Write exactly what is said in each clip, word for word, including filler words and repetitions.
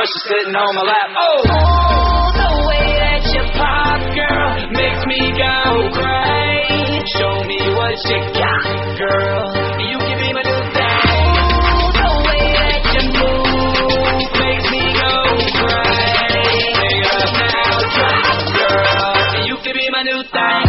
she's sitting on my lap. Oh, the way that you pop, girl, makes me go crazy. Show me what you got, girl. You can be my new thing. The way that you move makes me go crazy. Pick it up now, drop, girl. You can be my new thing.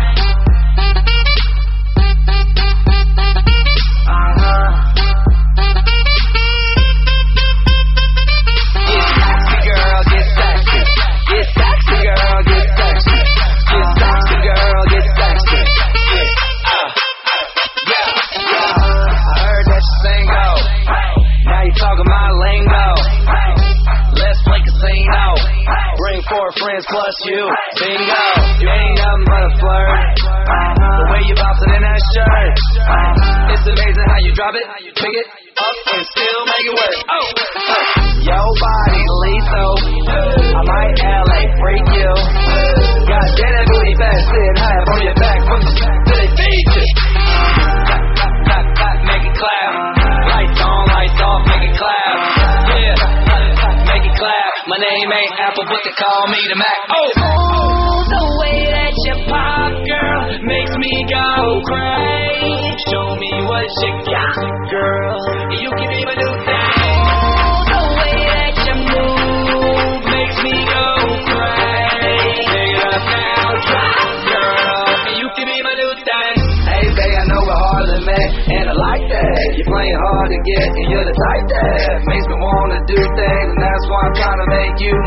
Friends plus you, bingo. You ain't nothing but a flirt. The way you bounce it in that shirt, it's amazing how you drop it, pick it up, and still make it work. Oh, your body lethal. I might L A freak you. God damn that booty fat, sit high on your back. From the to they feed you. Clap, clap, clap, clap, make it clap. Lights on, lights off, make it clap. Yeah, make it clap. My name ain't Apple, but they call me the Mac. Oh, oh, the way that you pop, girl, makes me go crazy. Show me what you got, girl. You can be my new thing. The way that you move makes me go crazy. Pick it up now, drop, girl. You can be my new thing. Hey, babe, I know we're hard to make, and I like that. You're playing hard to get, and you're the type that makes me wanna do things, and that's why I'm trying to make you